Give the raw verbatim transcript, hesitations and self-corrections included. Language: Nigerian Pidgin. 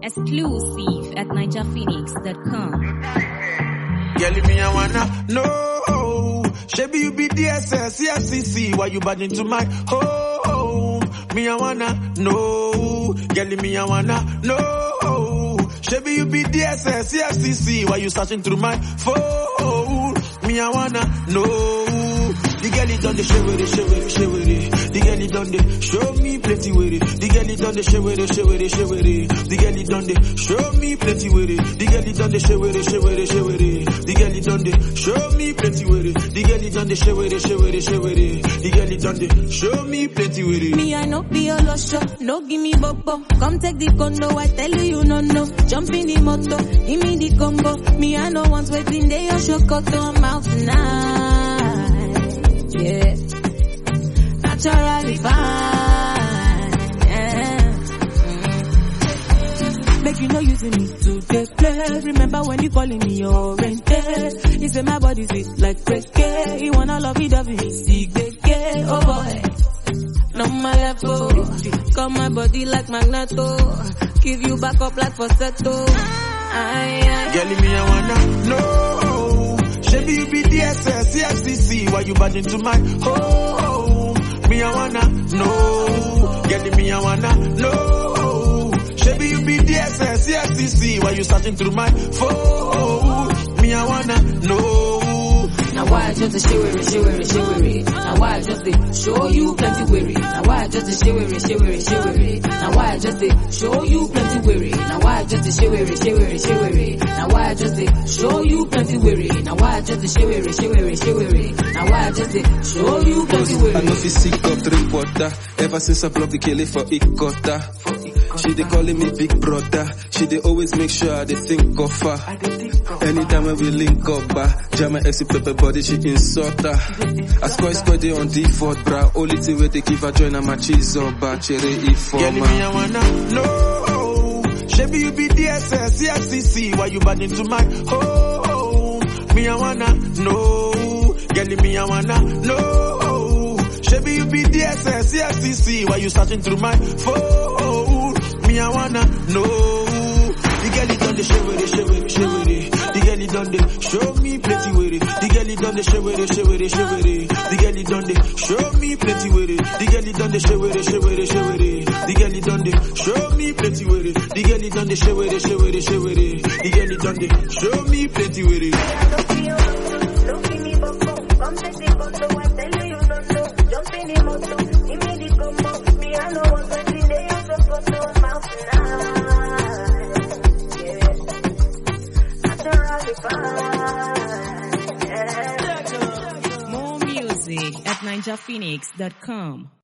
Exclusive at ninja phoenix dot com. Girl, me I wanna know. Shebi you be D S S, F C C, why you bad into my home? Me I wanna know. Girl, me I wanna know. Shebi you be D S S, F C C, why you searching through my phone? Me I wanna know. The girl it done the show with it, show with it, show with it. The girl it done the show me plenty with it. The girl it done the show with it, show with it, show with it. The girl it done the show me plenty with it. The girl it done the show with it, show with it, show with it. The girl it done the show me plenty with it. The girl it done the show with it, show with it, show with it. The girl it done the show me plenty with it. Me I no be a lost shot, no give me bobo. Come take the condo, I tell you you no know. Jump in the motor, give me the combo. Me I no want waiting, they your shortcut on mouth tonight. Yeah, naturally fine. Yeah. Mm. Make you know using me to get play. Remember when you calling me oriented? You say my body sweet like reggae. You wanna love it, love it, sick reggae. Oh boy, no my level. Got my body like magneto. Give you back up like falsetto. Aye, aye. Girl, me I wanna know. Shebi you be D S S, F C C, why you bad into my home? Me I wanna know. Girl, me I wanna know. Shebi you be D S S, F C C, why you searching through my phone? Me I wanna know. Now why I just a shivery, shivery, shivery. Now why I just a show you plenty weary. Now why I just a shivery, shivery, shivery. Now why I just a show you plenty weary. Now why I just a shivery, shivery, shivery. Now why I just a show you plenty weary. Now why I just a shivery, shivery, shivery. Now why I just a show you plenty weary. I know if you sick up drink water. Ever since I blocked the Kelly for Ikota. She dey calling me big brother. She dey always make sure I dey think of her. Anytime when we link up, bah, jam my ex pepper body, she insult her. I square square day on default, bra. Only thing where they give her join on my cheese or bah, cherry if Girl, me I wanna know. Shebi you be D S S, F C C, why you bad into my home? Me I wanna know. Girl, me I wanna know. Shebi you be D S S, F C C, why you searching through my phone? Me I wanna know. The girl it done the show with it, show with it, show with it. The girl it done the show me plenty with it. The girl it done the show with it, show with it, show with it. The girl it done the show me plenty with it. The girl it done the show with it, show with it, show with it. The girl it done the show me plenty with it. The girl it done the show with it, show with it, show with it. The girl it done the show me plenty with it. Come take the photo, I tell you you don't know. Jump in the motor, give me the combo. Me I know what's waiting, they are so photo mouth tonight. More music at ninja phoenix dot com.